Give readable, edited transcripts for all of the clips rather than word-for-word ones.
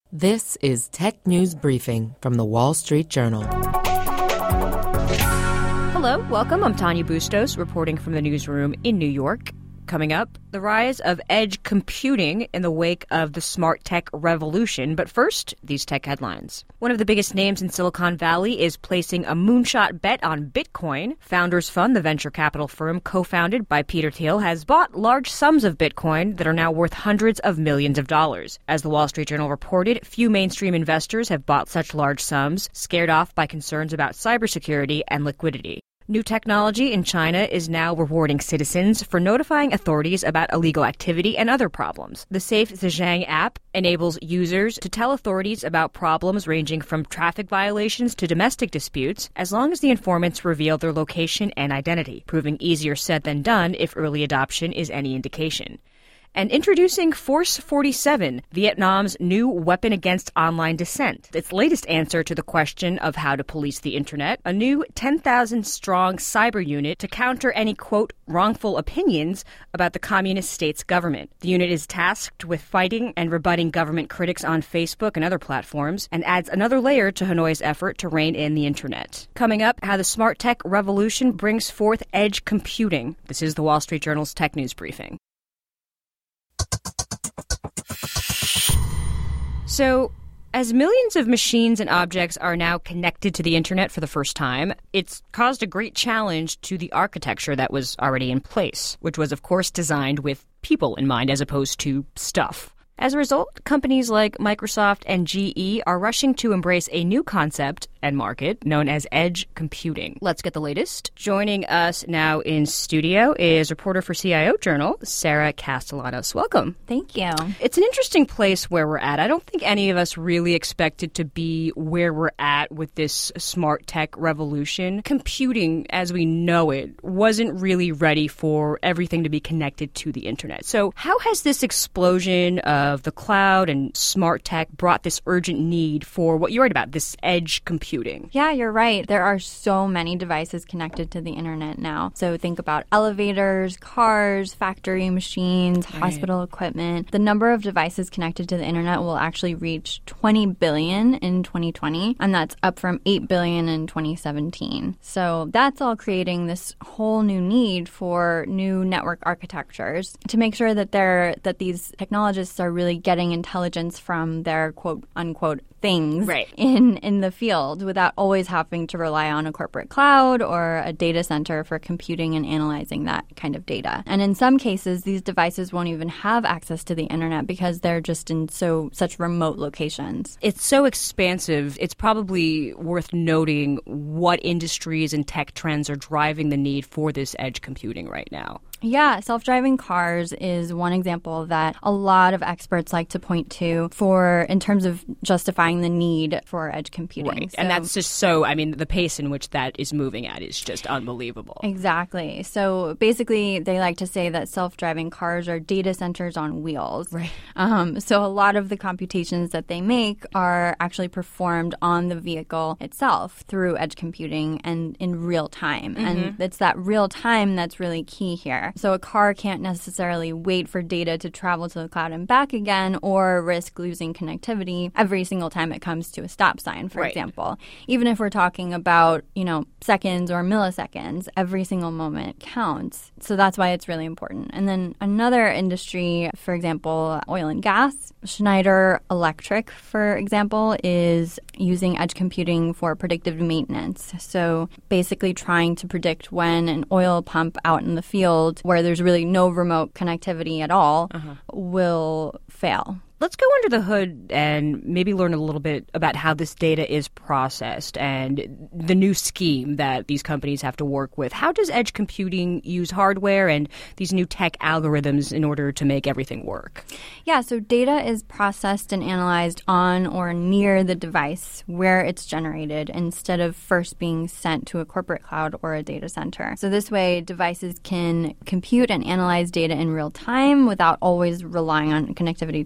This is Tech News Briefing from The Wall Street Journal. Hello, welcome. I'm Tanya Bustos, reporting from the newsroom in New York. Coming up, the rise of edge computing in the wake of the smart tech revolution. But first, these tech headlines. One of the biggest names in Silicon Valley is placing a moonshot bet on Bitcoin. Founders Fund, the venture capital firm co-founded by Peter Thiel, has bought large sums of Bitcoin that are now worth hundreds of millions of dollars. As the Wall Street Journal reported, few mainstream investors have bought such large sums, scared off by concerns about cybersecurity and liquidity. New technology in China is now rewarding citizens for notifying authorities about illegal activity and other problems. The Safe Zhejiang app enables users to tell authorities about problems ranging from traffic violations to domestic disputes, as long as the informants reveal their location and identity, proving easier said than done if early adoption is any indication. And introducing Force 47, Vietnam's new weapon against online dissent. Its latest answer to the question of how to police the internet, a new 10,000-strong cyber unit to counter any, quote, wrongful opinions about the communist state's government. The unit is tasked with fighting and rebutting government critics on Facebook and other platforms, and adds another layer to Hanoi's effort to rein in the internet. Coming up, how the smart tech revolution brings forth edge computing. This is the Wall Street Journal's Tech News Briefing. So, as millions of machines and objects are now connected to the internet for the first time, it's caused a great challenge to the architecture that was already in place, which was, of course, designed with people in mind as opposed to stuff. As a result, companies like Microsoft and GE are rushing to embrace a new concept and market known as edge computing. Let's get the latest. Joining us now in studio is reporter for CIO Journal, Sarah Castellanos. Welcome. Thank you. It's an interesting place where we're at. I don't think any of us really expected to be where we're at with this smart tech revolution. Computing, as we know it, wasn't really ready for everything to be connected to the internet. So how has this explosion of the cloud and smart tech brought this urgent need for what you write about, this edge computing? Yeah, you're right. There are so many devices connected to the internet now. So think about elevators, cars, factory machines, hospital equipment. The number of devices connected to the internet will actually reach 20 billion in 2020, and that's up from 8 billion in 2017. So that's all creating this whole new need for new network architectures to make sure that these technologists are really getting intelligence from their quote unquote things in the field without always having to rely on a corporate cloud or a data center for computing and analyzing that kind of data. And in some cases, these devices won't even have access to the internet because they're just in such remote locations. It's so expansive. It's probably worth noting what industries and tech trends are driving the need for this edge computing right now. Yeah, self-driving cars is one example that a lot of experts like to point to in terms of justifying the need for edge computing. Right, and that's just the pace in which that is moving at is just unbelievable. Exactly. So basically, they like to say that self-driving cars are data centers on wheels. Right. So a lot of the computations that they make are actually performed on the vehicle itself through edge computing and in real time. Mm-hmm. And it's that real time that's really key here. So a car can't necessarily wait for data to travel to the cloud and back again or risk losing connectivity every single time it comes to a stop sign, for example. Even if we're talking about, seconds or milliseconds, every single moment counts. So that's why it's really important. And then another industry, for example, oil and gas. Schneider Electric, for example, is using edge computing for predictive maintenance. So basically trying to predict when an oil pump out in the field where there's really no remote connectivity at all will fail. Let's go under the hood and maybe learn a little bit about how this data is processed and the new scheme that these companies have to work with. How does edge computing use hardware and these new tech algorithms in order to make everything work? Yeah, so data is processed and analyzed on or near the device where it's generated instead of first being sent to a corporate cloud or a data center. So this way, devices can compute and analyze data in real time without always relying on connectivity to a corporate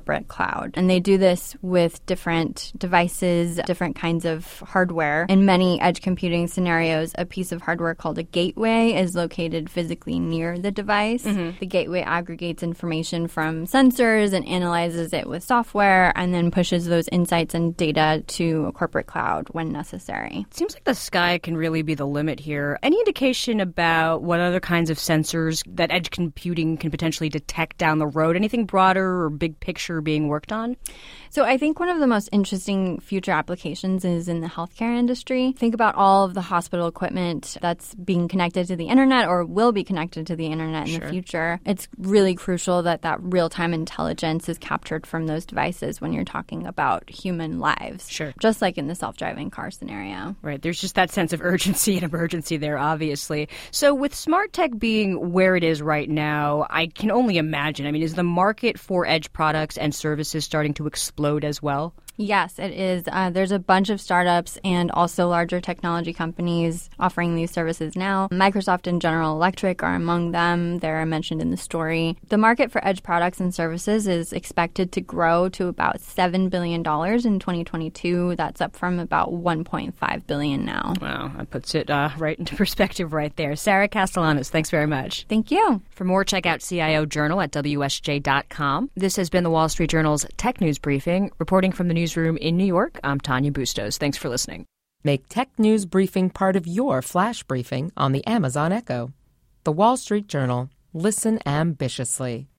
corporate cloud. And they do this with different devices, different kinds of hardware. In many edge computing scenarios, a piece of hardware called a gateway is located physically near the device. The gateway aggregates information from sensors and analyzes it with software and then pushes those insights and data to a corporate cloud when necessary. It seems like the sky can really be the limit here. Any indication about what other kinds of sensors that edge computing can potentially detect down the road? Anything broader or big picture being worked on? So I think one of the most interesting future applications is in the healthcare industry. Think about all of the hospital equipment that's being connected to the internet or will be connected to the internet in the future. It's really crucial that that real-time intelligence is captured from those devices when you're talking about human lives. Just like in the self-driving car scenario. Right. There's just that sense of urgency and emergency there, obviously. So with smart tech being where it is right now, I can only imagine. I mean, is the market for edge products and services starting to explode as well? Yes, it is. There's a bunch of startups and also larger technology companies offering these services now. Microsoft and General Electric are among them. They're mentioned in the story. The market for edge products and services is expected to grow to about $7 billion in 2022. That's up from about $1.5 billion now. Wow, that puts it right into perspective right there. Sarah Castellanos, thanks very much. Thank you. For more, check out CIO Journal at WSJ.com. This has been the Wall Street Journal's Tech News Briefing. Reporting from the newsroom in New York, I'm Tanya Bustos. Thanks for listening. Make Tech News Briefing part of your flash briefing on the Amazon Echo. The Wall Street Journal. Listen ambitiously.